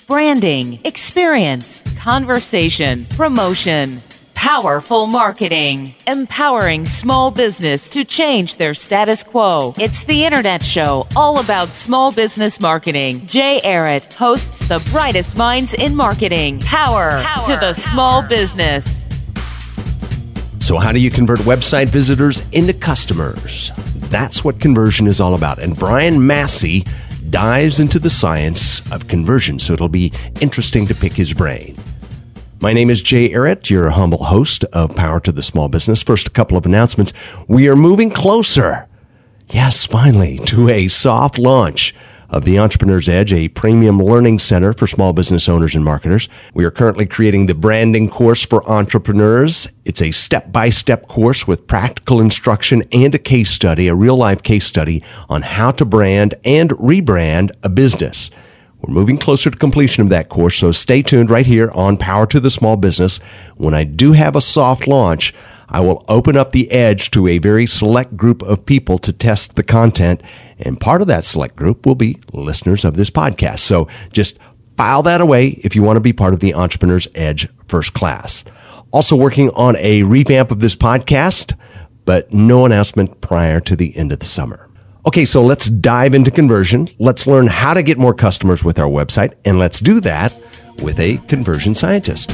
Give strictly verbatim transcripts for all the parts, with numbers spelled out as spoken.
branding, experience, conversation, promotion. Powerful marketing, empowering small business to change their status quo. It's the Internet Show, all about small business marketing. Jay Arrett hosts the brightest minds in marketing. Power, Power to the Power. Small business. So how do you convert website visitors into customers? That's what conversion is all about. And Brian Massey dives into the science of conversion, so it'll be interesting to pick his brain. My name is Jay Arrett, your humble host of Power to the Small Business. First, a couple of announcements. We are moving closer, yes, finally, to a soft launch of the Entrepreneur's Edge, a premium learning center for small business owners and marketers. We are currently creating the branding course for entrepreneurs. It's a step-by-step course with practical instruction and a case study, a real-life case study on how to brand and rebrand a business. We're moving closer to completion of that course, so stay tuned right here on Power to the Small Business. When I do have a soft launch, I will open up the Edge to a very select group of people to test the content, and part of that select group will be listeners of this podcast. So just file that away if you want to be part of the Entrepreneur's Edge First Class. Also working on a revamp of this podcast, but no announcement prior to the end of the summer. Okay, so let's dive into conversion. Let's learn how to get more customers with our website, and let's do that with a conversion scientist.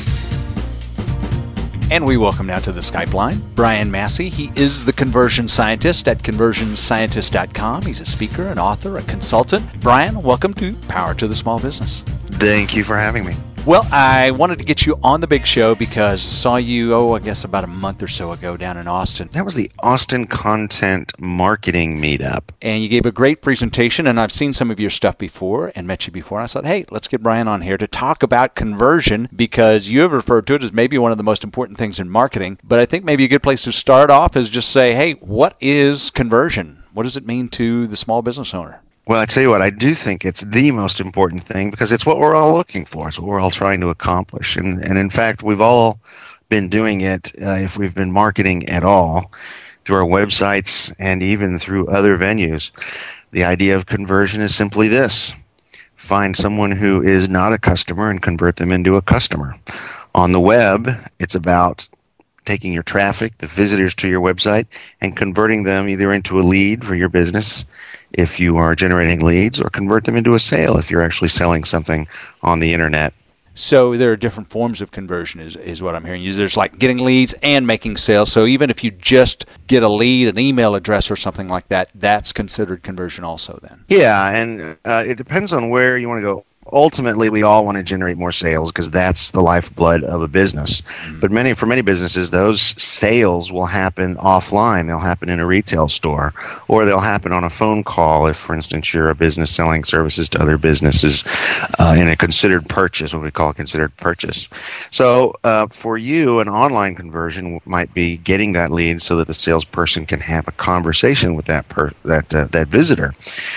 And we welcome now to the Skype line Brian Massey. He is the conversion scientist at conversion scientist dot com. He's a speaker, an author, a consultant. Brian, welcome to Power to the Small Business. Thank you for having me. Well, I wanted to get you on the big show because I saw you, oh, I guess about a month or so ago down in Austin. That was the Austin Content Marketing Meetup. And you gave a great presentation, and I've seen some of your stuff before and met you before. And I thought, hey, let's get Brian on here to talk about conversion because you have referred to it as maybe one of the most important things in marketing. But I think maybe a good place to start off is just say, hey, what is conversion? What does it mean to the small business owner? Well, I tell you what, I do think it's the most important thing because it's what we're all looking for. It's what we're all trying to accomplish. And, and in fact, we've all been doing it, uh, if we've been marketing at all, through our websites and even through other venues. The idea of conversion is simply this. Find someone who is not a customer and convert them into a customer. On the web, it's about taking your traffic, the visitors to your website, and converting them either into a lead for your business if you are generating leads, or convert them into a sale if you're actually selling something on the internet. So there are different forms of conversion is, is what I'm hearing. There's like getting leads and making sales. So even if you just get a lead, an email address or something like that, that's considered conversion also then? Yeah, and uh, it depends on where you want to go. Ultimately, we all want to generate more sales because that's the lifeblood of a business. Mm-hmm. But many, for many businesses, those sales will happen offline. They'll happen in a retail store, or they'll happen on a phone call if, for instance, you're a business selling services to other businesses uh, in a considered purchase, what we call a considered purchase. So uh, for you, an online conversion might be getting that lead so that the salesperson can have a conversation with that per- that uh, that visitor.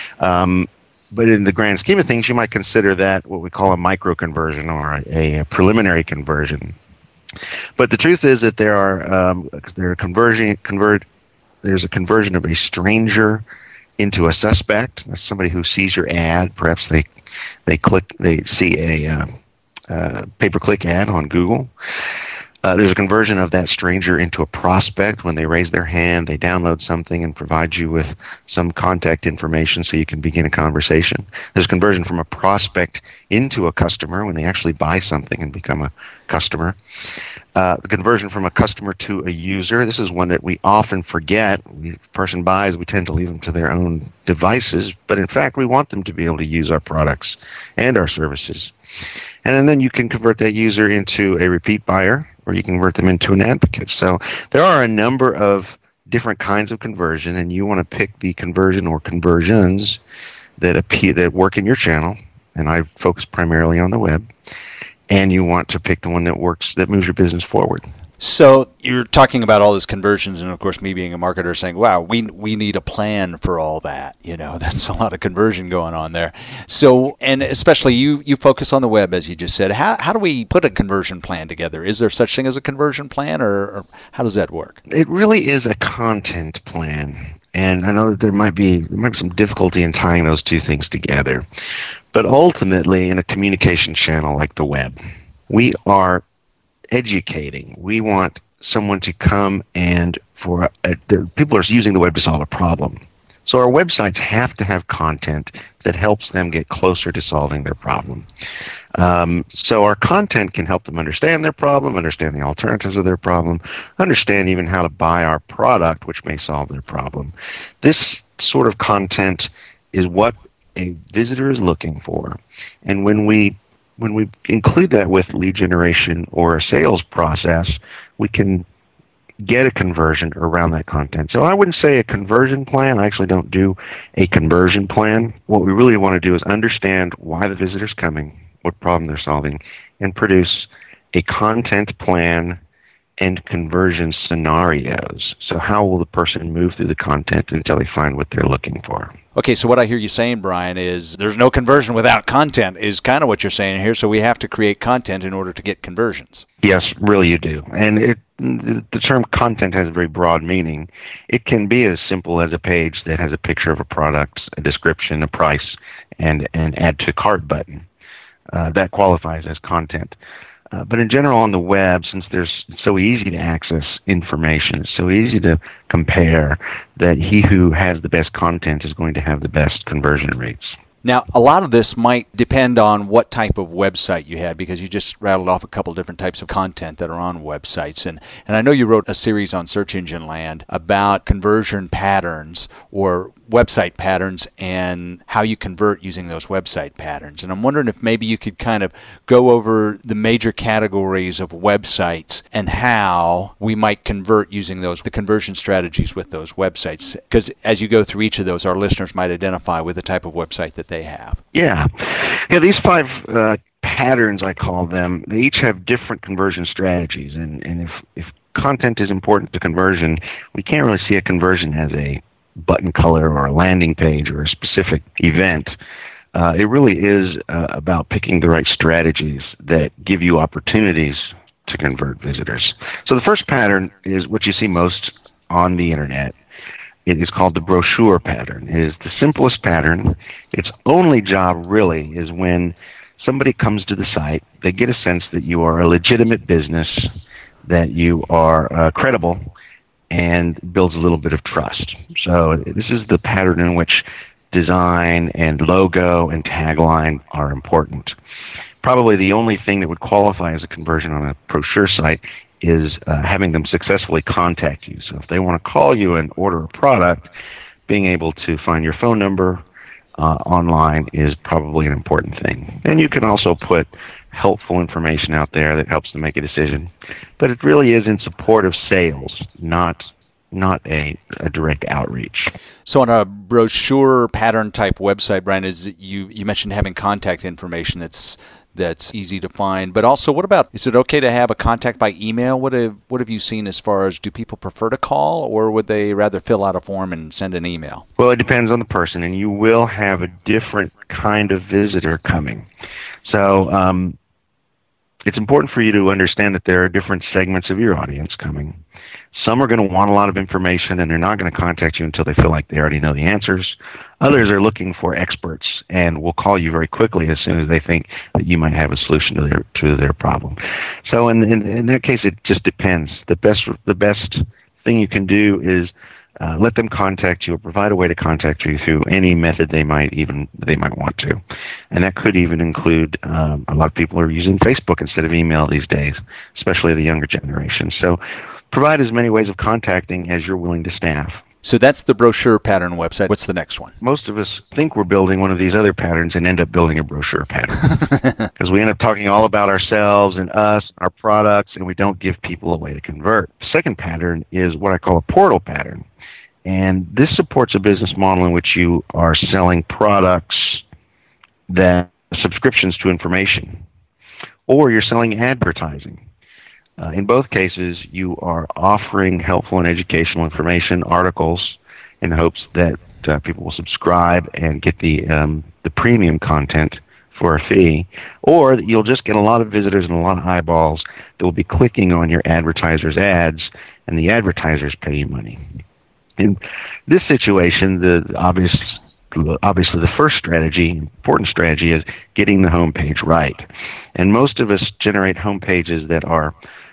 Um, But in the grand scheme of things, you might consider that what we call a micro conversion or a, a preliminary conversion. But the truth is that there are um, there are conversion convert. There's a conversion of a stranger into a suspect. That's somebody who sees your ad. Perhaps they they click they see a uh, uh, pay-per-click ad on Google. Uh, there's a conversion of that stranger into a prospect when they raise their hand, they download something and provide you with some contact information so you can begin a conversation. There's conversion from a prospect into a customer when they actually buy something and become a customer. Uh, the conversion from a customer to a user, this is one that we often forget. When a person buys, we tend to leave them to their own devices, but in fact we want them to be able to use our products and our services. And then you can convert that user into a repeat buyer, or you can convert them into an advocate. So there are a number of different kinds of conversion, and you want to pick the conversion or conversions that appear, that work in your channel, and I focus primarily on the web, and you want to pick the one that works, that moves your business forward. So you're talking about all these conversions, and of course me being a marketer saying, wow, we we need a plan for all that. You know, that's a lot of conversion going on there. So, and especially you you focus on the web, as you just said. How how do we put a conversion plan together? Is there such thing as a conversion plan, or, or how does that work? It really is a content plan. And I know that there might be there might be some difficulty in tying those two things together. But ultimately, in a communication channel like the web, we are educating. We want someone to come and for uh, people are using the web to solve a problem. So our websites have to have content that helps them get closer to solving their problem. Um, so our content can help them understand their problem, understand the alternatives of their problem, understand even how to buy our product, which may solve their problem. This sort of content is what a visitor is looking for. And when we when we include that with lead generation or a sales process, we can get a conversion around that content. So I wouldn't say a conversion plan. I actually don't do a conversion plan. What we really want to do is understand why the visitor's coming, what problem they're solving, and produce a content plan and conversion scenarios. So how will the person move through the content until they find what they're looking for? Okay, so what I hear you saying, Brian, is there's no conversion without content is kind of what you're saying here, so we have to create content in order to get conversions. Yes, really you do. And it, the term content has a very broad meaning. It can be as simple as a page that has a picture of a product, a description, a price, and an add to cart button. Uh, that qualifies as content. Uh, but in general on the web, since there's it's so easy to access information, it's so easy to compare, that he who has the best content is going to have the best conversion rates. Now, a lot of this might depend on what type of website you had, because you just rattled off a couple different types of content that are on websites. And, and I know you wrote a series on Search Engine Land about conversion patterns or website patterns and how you convert using those website patterns. And I'm wondering if maybe you could kind of go over the major categories of websites and how we might convert using those, the conversion strategies with those websites. Because as you go through each of those, our listeners might identify with the type of website that they have. Yeah. Yeah, these five uh, patterns, I call them, they each have different conversion strategies. And, and if, if content is important to conversion, we can't really see a conversion as a button color or a landing page or a specific event. Uh, it really is uh, about picking the right strategies that give you opportunities to convert visitors. So the first pattern is what you see most on the internet. It is called the brochure pattern. It is the simplest pattern. Its only job really is when somebody comes to the site, they get a sense that you are a legitimate business, that you are uh, credible, and builds a little bit of trust. So this is the pattern in which design and logo and tagline are important. Probably the only thing that would qualify as a conversion on a brochure site is uh, having them successfully contact you. So if they want to call you and order a product, being able to find your phone number uh, online is probably an important thing. And you can also put helpful information out there that helps them make a decision. But it really is in support of sales, not not a, a direct outreach. So on a brochure pattern type website, Brian, is you, you mentioned having contact information that's that's easy to find, but also what about, is it okay to have a contact by email? What have, what have you seen as far as, do people prefer to call, or would they rather fill out a form and send an email? Well, it depends on the person, and you will have a different kind of visitor coming. So um, it's important for you to understand that there are different segments of your audience coming. Some are going to want a lot of information, and they're not going to contact you until they feel like they already know the answers. Others are looking for experts and will call you very quickly as soon as they think that you might have a solution to their to their problem. So in in, in that case, it just depends. The best the best thing you can do is uh, let them contact you, or provide a way to contact you through any method they might even they might want to, and that could even include um, a lot of people are using Facebook instead of email these days, especially the younger generation. So provide as many ways of contacting as you're willing to staff. So that's the brochure pattern website. What's the next one? Most of us think we're building one of these other patterns and end up building a brochure pattern. Because we end up talking all about ourselves and us, our products, and we don't give people a way to convert. The second pattern is what I call a portal pattern. And this supports a business model in which you are selling products that subscriptions to information, or you're selling advertising. Uh, in both cases, you are offering helpful and educational information, articles, in hopes that uh, people will subscribe and get the um, the premium content for a fee, or that you'll just get a lot of visitors and a lot of eyeballs that will be clicking on your advertisers' ads, and the advertisers pay you money. In this situation, the obvious, obviously the first strategy, important strategy, is getting the homepage right. And most of us generate homepages that are,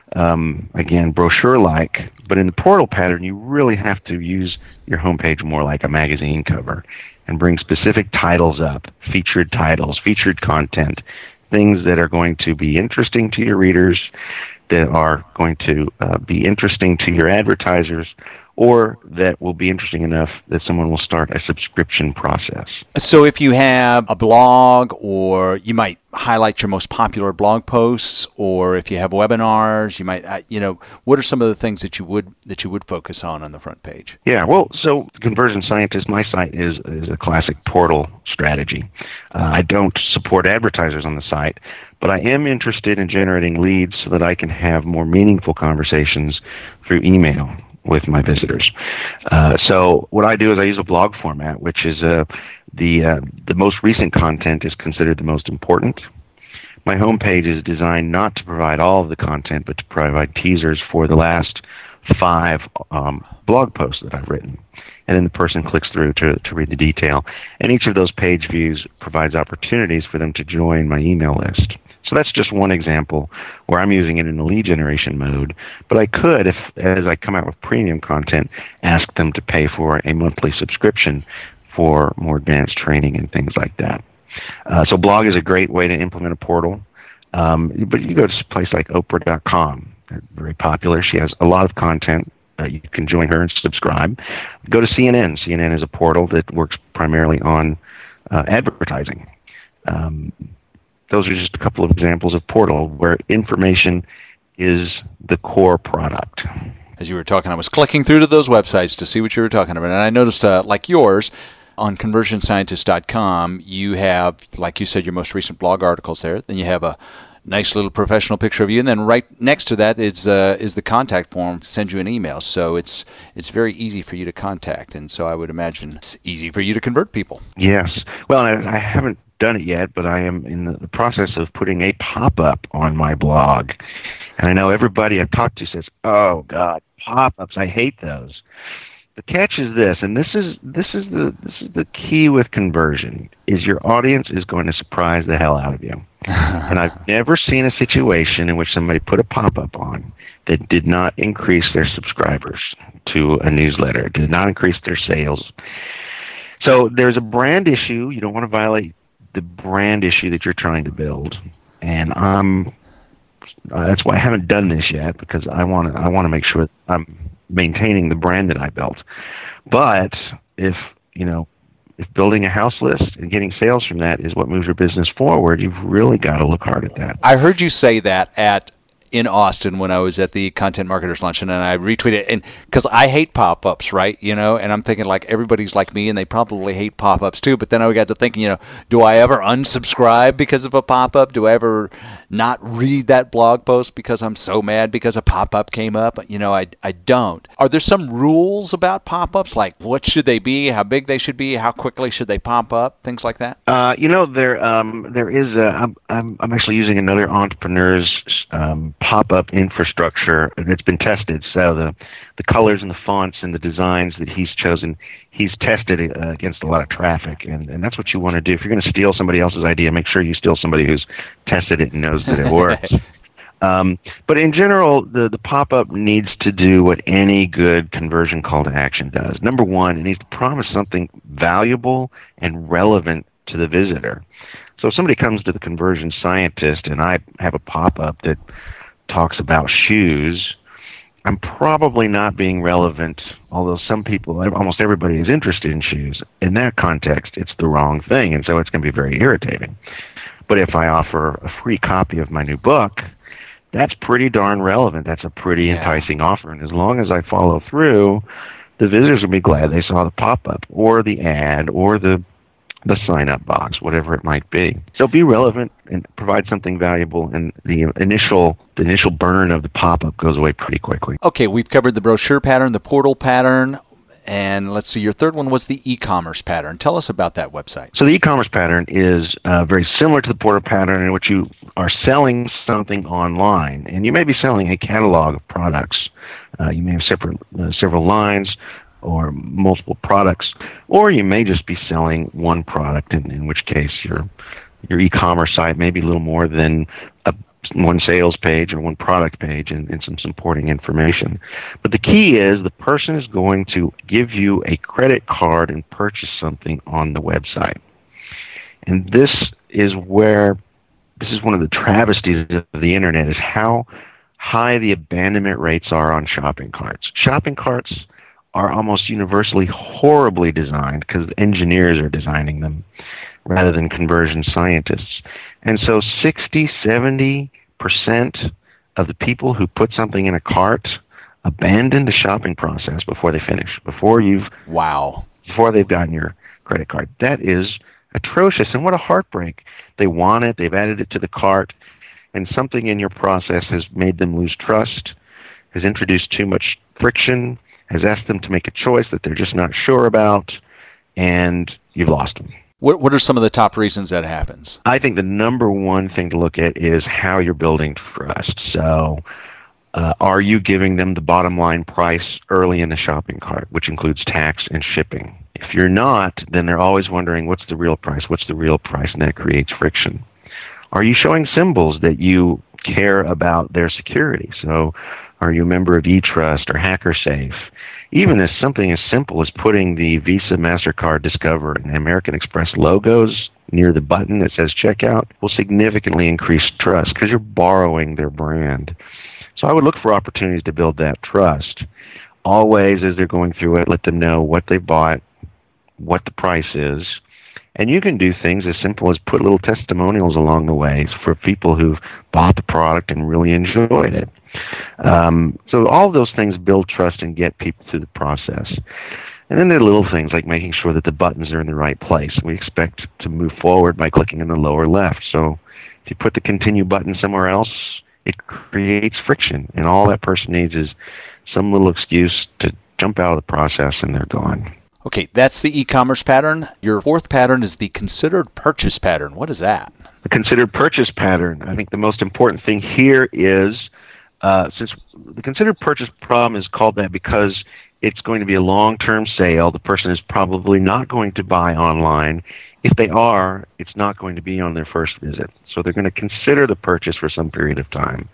um, again, brochure-like, but in the portal pattern, you really have to use your homepage more like a magazine cover and bring specific titles up, featured titles, featured content, things that are going to be interesting to your readers, that are going to uh, be interesting to your advertisers, or that will be interesting enough that someone will start a subscription process. So if you have a blog, or you might highlight your most popular blog posts, or if you have webinars, you might, uh, you know, what are some of the things that you would that you would focus on on the front page? Yeah, well, so Conversion Scientist, my site is is a classic portal strategy. Uh, I don't support advertisers on the site, but I am interested in generating leads so that I can have more meaningful conversations through email with my visitors. Uh, so what I do is I use a blog format, which is uh, the uh, the most recent content is considered the most important. My homepage is designed not to provide all of the content, but to provide teasers for the last five um, blog posts that I've written. And then the person clicks through to, to read the detail. And each of those page views provides opportunities for them to join my email list. So that's just one example where I'm using it in the lead generation mode. But I could, if as I come out with premium content, ask them to pay for a monthly subscription for more advanced training and things like that. Uh, so blog is a great way to implement a portal. Um, but you go to a place like Oprah dot com. They're very popular. She has a lot of content. Uh, you can join her and subscribe. Go to C N N. C N N is a portal that works primarily on uh, advertising. Um, Those are just a couple of examples of portal where information is the core product. As you were talking, I was clicking through to those websites to see what you were talking about, and I noticed, uh, like yours, on conversion scientist dot com, you have, like you said, your most recent blog articles there. Then you have a nice little professional picture of you, and then right next to that is uh, is the contact form to send you an email. So it's it's very easy for you to contact, and so I would imagine it's easy for you to convert people. Yes. Well, I, I haven't done it yet, but I am in the, the process of putting a pop-up on my blog. And I know everybody I've talked to says, "Oh God, pop-ups! I hate those." The catch is this, and this is this is the this is the key with conversion: is your audience is going to surprise the hell out of you. And I've never seen a situation in which somebody put a pop-up on that did not increase their subscribers to a newsletter, did not increase their sales. So there's a brand issue. You don't want to violate the brand issue that you're trying to build, and um, uh, that's why I haven't done this yet, because I want to I want to make sure I'm maintaining the brand that I built. But if you know, if building a house list and getting sales from that is what moves your business forward, you've really got to look hard at that. I heard you say that at in Austin when I was at the Content Marketers Luncheon, and I retweeted, and because I hate pop-ups, right? You know, and I'm thinking like everybody's like me, and they probably hate pop-ups too. But then I got to thinking, you know, do I ever unsubscribe because of a pop-up? Do I ever not read that blog post because I'm so mad because a pop-up came up? You know, I I don't. Are there some rules about pop-ups, like what should they be, how big they should be, how quickly should they pop up, things like that? Uh, you know, there um, there is. A, I'm, I'm I'm actually using another entrepreneur's um, pop-up infrastructure that's been tested. So the the colors and the fonts and the designs that he's chosen, he's tested uh, against a lot of traffic, and, and that's what you want to do. If you're going to steal somebody else's idea, make sure you steal somebody who's tested it and knows that it works. um, but in general, the, the pop-up needs to do what any good conversion call to action does. Number one, it needs to promise something valuable and relevant to the visitor. So if somebody comes to the Conversion Scientist and I have a pop-up that talks about shoes, I'm probably not being relevant, although some people, almost everybody is interested in shoes. In that context, it's the wrong thing, and so it's going to be very irritating. But if I offer a free copy of my new book, that's pretty darn relevant. That's a pretty Yeah. enticing offer, and as long as I follow through, the visitors will be glad they saw the pop-up or the ad or the the sign-up box, whatever it might be. So be relevant and provide something valuable, and the initial the initial burn of the pop-up goes away pretty quickly. Okay, we've covered the brochure pattern, the portal pattern, and let's see, your third one was the e-commerce pattern. Tell us about that website. So the e-commerce pattern is uh, very similar to the portal pattern, in which you are selling something online, and you may be selling a catalog of products. Uh, you may have separate, uh, several lines, or multiple products, or you may just be selling one product, in, in which case your your e-commerce site may be a little more than a, one sales page or one product page and, and some supporting information. But the key is the person is going to give you a credit card and purchase something on the website. And this is where, this is one of the travesties of the internet, is how high the abandonment rates are on shopping carts. Shopping carts are almost universally horribly designed because engineers are designing them rather than conversion scientists. And so sixty, seventy percent of the people who put something in a cart abandon the shopping process before they finish, before you've wow, before they've gotten your credit card. That is atrocious, and what a heartbreak. They want it, they've added it to the cart, and something in your process has made them lose trust, has introduced too much friction, has asked them to make a choice that they're just not sure about, and you've lost them. What What are some of the top reasons that happens? I think the number one thing to look at is how you're building trust. So, uh, are you giving them the bottom line price early in the shopping cart, which includes tax and shipping? If you're not, then they're always wondering, what's the real price? What's the real price? And that creates friction. Are you showing symbols that you care about their security? So, are you a member of eTrust or HackerSafe? Even as something as simple as putting the Visa, MasterCard, Discover, and American Express logos near the button that says checkout will significantly increase trust because you're borrowing their brand. So I would look for opportunities to build that trust. Always, as they're going through it, let them know what they bought, what the price is. And you can do things as simple as put little testimonials along the way for people who've bought the product and really enjoyed it. Um, so all of those things build trust and get people through the process. And then there are little things like making sure that the buttons are in the right place. We expect to move forward by clicking in the lower left. So if you put the continue button somewhere else, it creates friction. And all that person needs is some little excuse to jump out of the process and they're gone. Okay, that's the e-commerce pattern. Your fourth pattern is the considered purchase pattern. What is that? The considered purchase pattern. I think the most important thing here is, uh, since the considered purchase problem is called that because it's going to be a long-term sale, the person is probably not going to buy online. If they are, it's not going to be on their first visit. So they're going to consider the purchase for some period of time.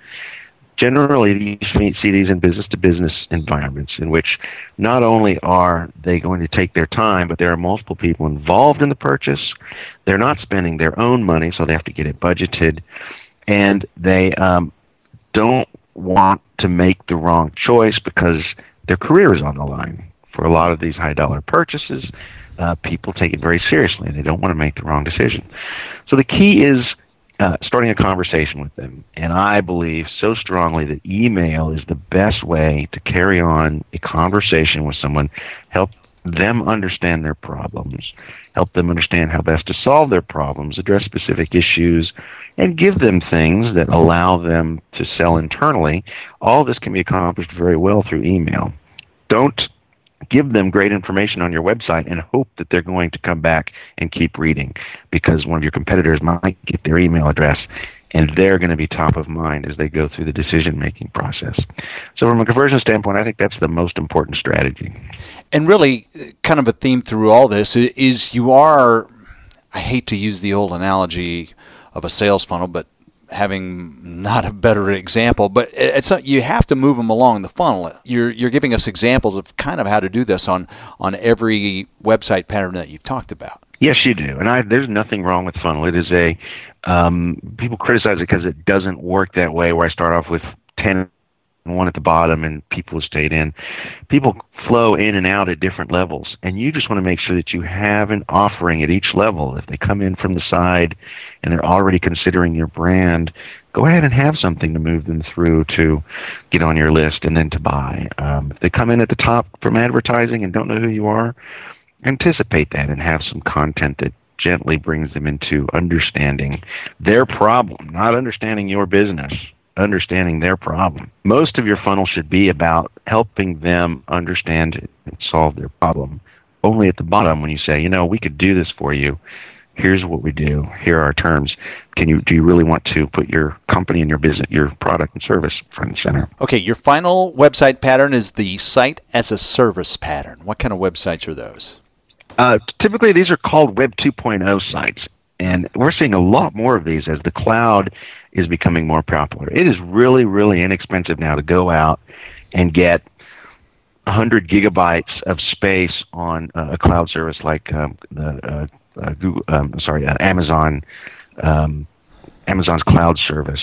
Generally, you see these in business-to-business environments in which not only are they going to take their time, but there are multiple people involved in the purchase. They're not spending their own money, so they have to get it budgeted. And they um, don't want to make the wrong choice because their career is on the line. For a lot of these high-dollar purchases, uh, people take it very seriously. They don't want to make the wrong decision. So the key is Uh, starting a conversation with them. And I believe so strongly that email is the best way to carry on a conversation with someone, help them understand their problems, help them understand how best to solve their problems, address specific issues, and give them things that allow them to sell internally. All this can be accomplished very well through email. Don't give them great information on your website and hope that they're going to come back and keep reading, because one of your competitors might get their email address and they're going to be top of mind as they go through the decision-making process. So from a conversion standpoint, I think that's the most important strategy. And really, kind of a theme through all this is you are, I hate to use the old analogy of a sales funnel, but having not a better example, but it's a, you have to move them along the funnel. You're you're giving us examples of kind of how to do this on on every website pattern that you've talked about. Yes, you do, and I, there's nothing wrong with funnel. It is a um, people criticize it because it doesn't work that way, where I start off with ten and one at the bottom and people have stayed in. People flow in and out at different levels, and you just want to make sure that you have an offering at each level. If they come in from the side and they're already considering your brand, go ahead and have something to move them through to get on your list and then to buy. Um, if they come in at the top from advertising and don't know who you are, anticipate that and have some content that gently brings them into understanding their problem, not understanding your business, understanding their problem. Most of your funnel should be about helping them understand and solve their problem. Only at the bottom, when you say, you know, we could do this for you, here's what we do, here are our terms. Can you do you really want to put your company and your business, your product and service front and center? Okay, your final website pattern is the site as a service pattern. What kind of websites are those? Uh, typically, these are called Web two point oh sites, and we're seeing a lot more of these as the cloud is becoming more popular. It is really, really inexpensive now to go out and get one hundred gigabytes of space on uh, a cloud service like um, the uh, uh, Google, um, sorry, uh, Amazon, um, Amazon's cloud service.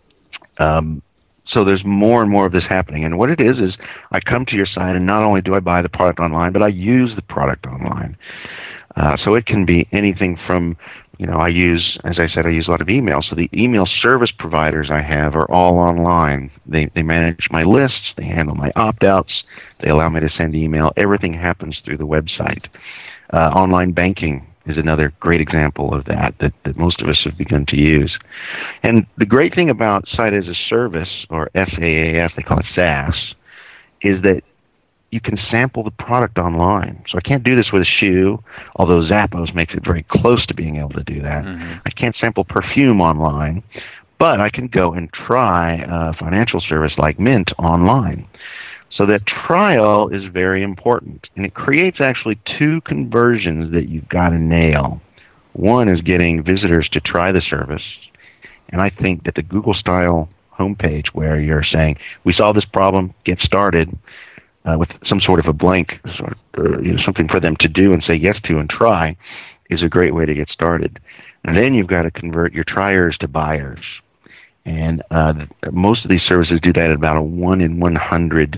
Um, so there's more and more of this happening. And what it is is I come to your site, and not only do I buy the product online, but I use the product online. Uh, so it can be anything from, you know, I use, as I said, I use a lot of email. So the email service providers I have are all online. They they manage my lists. They handle my opt-outs. They allow me to send email. Everything happens through the website. Uh, online banking is another great example of that, that that most of us have begun to use. And the great thing about Site as a Service, or S A A S, they call it SaaS, is that you can sample the product online. So I can't do this with a shoe, although Zappos makes it very close to being able to do that. Mm-hmm. I can't sample perfume online, but I can go and try a financial service like Mint online. So that trial is very important, and it creates actually two conversions that you've got to nail. One is getting visitors to try the service, and I think that the Google-style homepage where you're saying, we solved this problem, get started, uh, with some sort of a blank, sort of, uh, you know, something for them to do and say yes to and try, is a great way to get started. And then you've got to convert your triers to buyers. And uh, most of these services do that at about a one in one hundred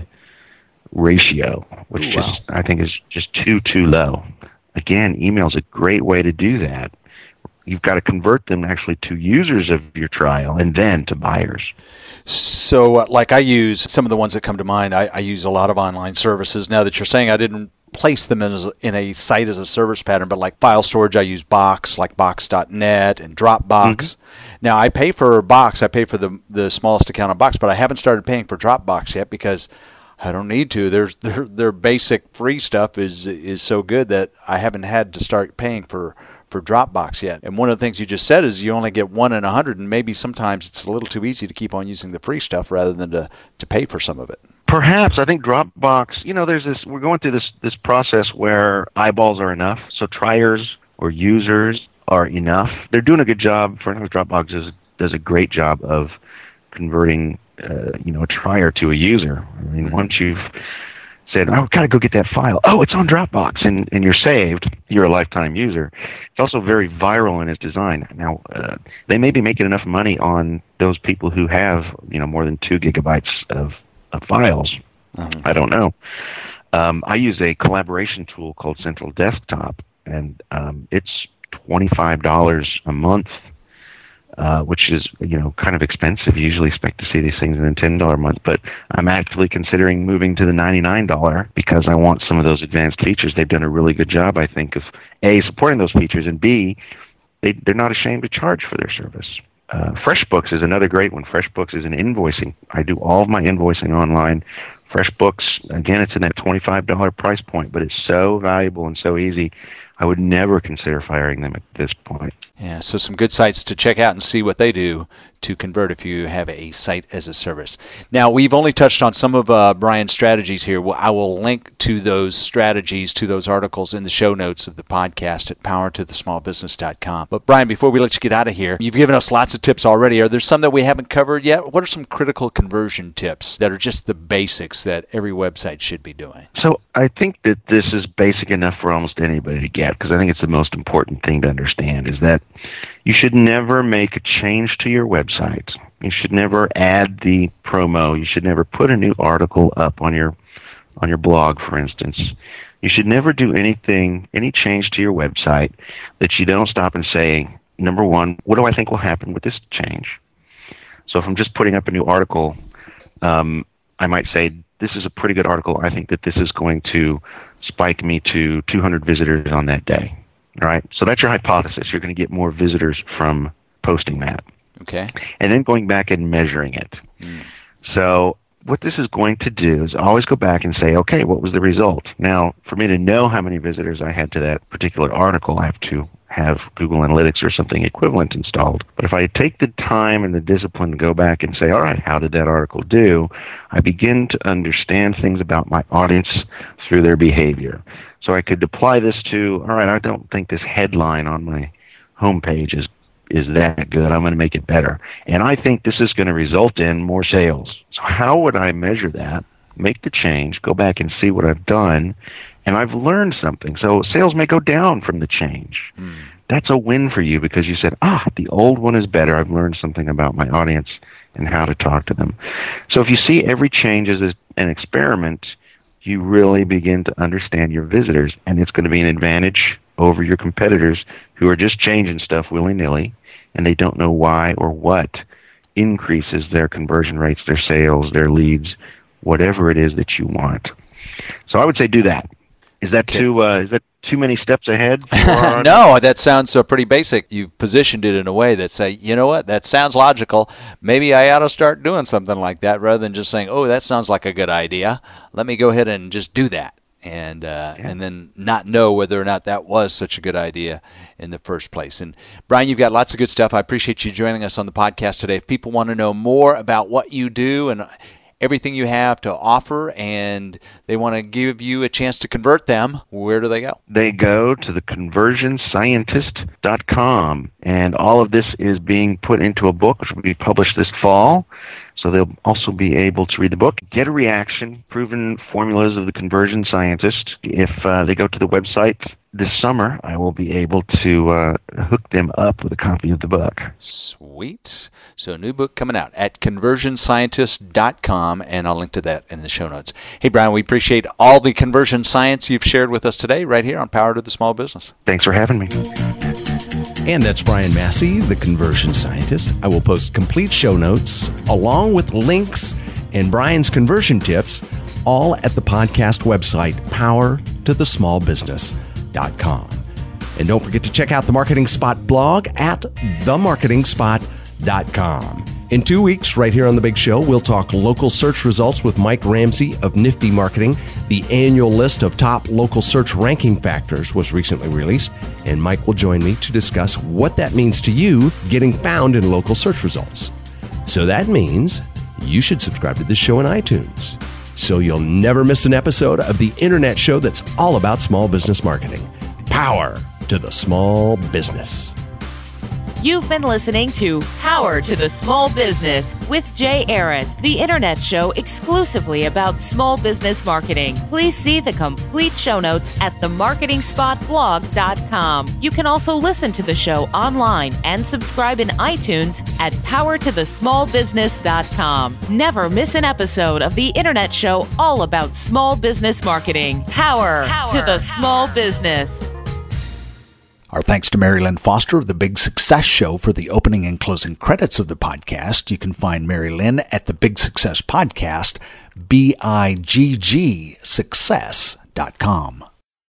ratio, which Ooh, wow. just I think is just too, too low. Again, email is a great way to do that. You've got to convert them actually to users of your trial and then to buyers. So, uh, like I use, some of the ones that come to mind, I, I use a lot of online services. Now that you're saying I didn't place them in, as, in a site as a service pattern, but like file storage, I use Box, like Box dot net and Dropbox. Mm-hmm. Now, I pay for Box. I pay for the the smallest account on Box, but I haven't started paying for Dropbox yet because I don't need to. There's their their basic free stuff is is so good that I haven't had to start paying for, for Dropbox yet. And one of the things you just said is you only get one in a hundred, and maybe sometimes it's a little too easy to keep on using the free stuff rather than to, to pay for some of it. Perhaps. I think Dropbox, you know, there's this, we're going through this, this process where eyeballs are enough, so triers or users are enough. They're doing a good job. For instance, Dropbox does, does a great job of converting, uh, you know, a trier to a user. I mean, once you've said, oh, I've got to go get that file. Oh, it's on Dropbox, and, and you're saved. You're a lifetime user. It's also very viral in its design. Now, uh, they may be making enough money on those people who have, you know, more than two gigabytes of, of files. Mm-hmm. I don't know. Um, I use a collaboration tool called Central Desktop, and um, it's twenty-five dollars a month, uh, which is, you know, kind of expensive. You usually expect to see these things in a ten dollars a month, but I'm actively considering moving to the ninety-nine dollars because I want some of those advanced features. They've done a really good job, I think, of A, supporting those features, and B, they, they're not ashamed to charge for their service. Uh, FreshBooks is another great one. FreshBooks is an invoicing. I do all of my invoicing online. FreshBooks, again, it's in that twenty-five dollars price point, but it's so valuable and so easy. I would never consider firing them at this point. Yeah, so some good sites to check out and see what they do to convert if you have a site as a service. Now, we've only touched on some of uh, Brian's strategies here. Well, I will link to those strategies, to those articles in the show notes of the podcast at power to the small business dot com. But Brian, before we let you get out of here, you've given us lots of tips already. Are there some that we haven't covered yet? What are some critical conversion tips that are just the basics that every website should be doing? So I think that this is basic enough for almost anybody to get, because I think it's the most important thing to understand, is that you should never make a change to your website. You should never add the promo. You should never put a new article up on your on your blog, for instance. You should never do anything, any change to your website that you don't stop and say, number one, what do I think will happen with this change? So if I'm just putting up a new article, um, I might say, this is a pretty good article. I think that this is going to spike me to two hundred visitors on that day. All right, so that's your hypothesis. You're going to get more visitors from posting that. Okay. And then going back and measuring it. Mm. So what this is going to do is always go back and say, okay, what was the result? Now, for me to know how many visitors I had to that particular article, I have to have Google Analytics or something equivalent installed. But if I take the time and the discipline to go back and say, all right, how did that article do? I begin to understand things about my audience through their behavior. So I could apply this to, all right, I don't think this headline on my homepage is is that good. I'm going to make it better. And I think this is going to result in more sales. So how would I measure that? Make the change, go back and see what I've done, and I've learned something. So sales may go down from the change. Mm. That's a win for you because you said, ah, the old one is better. I've learned something about my audience and how to talk to them. So if you see every change as an experiment, you really begin to understand your visitors, and it's going to be an advantage over your competitors who are just changing stuff willy-nilly, and they don't know why or what increases their conversion rates, their sales, their leads, whatever it is that you want. So I would say do that. Is that okay. too uh, is that too many steps ahead? For No, that sounds so pretty basic. You've positioned it in a way that say, you know what, that sounds logical. Maybe I ought to start doing something like that rather than just saying, oh, that sounds like a good idea. Let me go ahead and just do that. And uh, yeah. and then not know whether or not that was such a good idea in the first place. And Brian, you've got lots of good stuff. I appreciate you joining us on the podcast today. If people want to know more about what you do and everything you have to offer, and they want to give you a chance to convert them, where do they go? They go to the conversion scientist dot com, and all of this is being put into a book, which will be published this fall. So they'll also be able to read the book, get a reaction, proven formulas of the conversion scientist. If uh, they go to the website this summer, I will be able to uh, hook them up with a copy of the book. Sweet. So a new book coming out at conversion scientist dot com, and I'll link to that in the show notes. Hey, Brian, we appreciate all the conversion science you've shared with us today right here on Power to the Small Business. Thanks for having me. And that's Brian Massey, the Conversion Scientist. I will post complete show notes along with links and Brian's conversion tips all at the podcast website, power to the small business dot com. And don't forget to check out the Marketing Spot blog at the marketing spot dot com. In two weeks, right here on The Big Show, we'll talk local search results with Mike Ramsey of Nifty Marketing. The annual list of top local search ranking factors was recently released, and Mike will join me to discuss what that means to you getting found in local search results. So that means you should subscribe to this show in iTunes, so you'll never miss an episode of the internet show that's all about small business marketing. Power to the small business. You've been listening to Power to the Small Business with Jay Arrett, the internet show exclusively about small business marketing. Please see the complete show notes at the marketing spot blog dot com. You can also listen to the show online and subscribe in iTunes at power to the small business dot com. Never miss an episode of the internet show all about small business marketing. Power, Power to the Power. Small business. Our thanks to Mary Lynn Foster of The Big Success Show for the opening and closing credits of the podcast. You can find Mary Lynn at the Big Success Podcast, B I G G success dot com.